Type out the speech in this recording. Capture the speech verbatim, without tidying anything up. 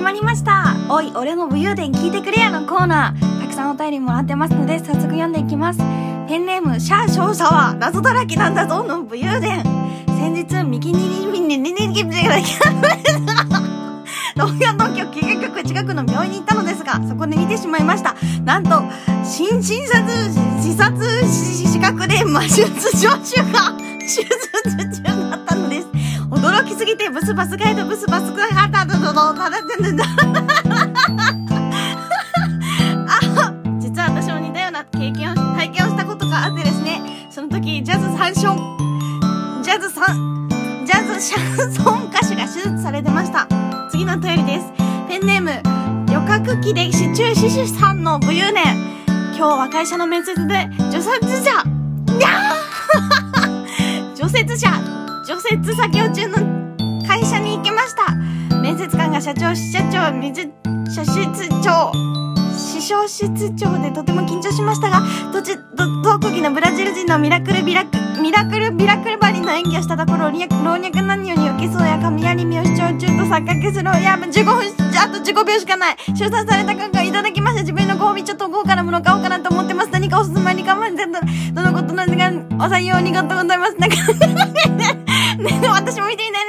まりました。おい俺の武勇伝聞いてくれやのコーナー、たくさんお便りもらってますので早速読んでいきます。ペンネームシャー少佐は謎だらけなんだぞの武勇伝。先日右にリビンにリリリビンが農業農協計画局近くの病院に行ったのですが、そこで見てしまいました。なんと新診察視察資格で魔術助手が手術中だったのです。驚きすぎてブスバスガイドブスバスガイドだだだだだあ、実は私も似たような経験を体験をしたことがあってですね、その時ジャズ三唱ジャズ三ジャズシャンソン歌手が手術されてました。次のお便りです。ペンネーム旅客機で市中司書さんの武勇伝。今日は会社の面接で除雪車にゃー除雪車除雪作業中の会社に行きました。面接官が社長、支社長、水、社室長、支所室長でとても緊張しましたが、とち、と、特技のブラジル人のミラクルビラク、ミラクルビラクルバリの演技をしたところ、老若男女に受けそうや雷見を視聴中と錯覚する、いや、じゅうごふん、あとじゅうごびょうしかない。出産された感がいただきました。自分のご褒美ちょっと豪華なもの買おうかなと思ってます。何かおすすめに我慢せんと、どのことなんですが、お採用ありがとうございます。なんかね、私も見ていない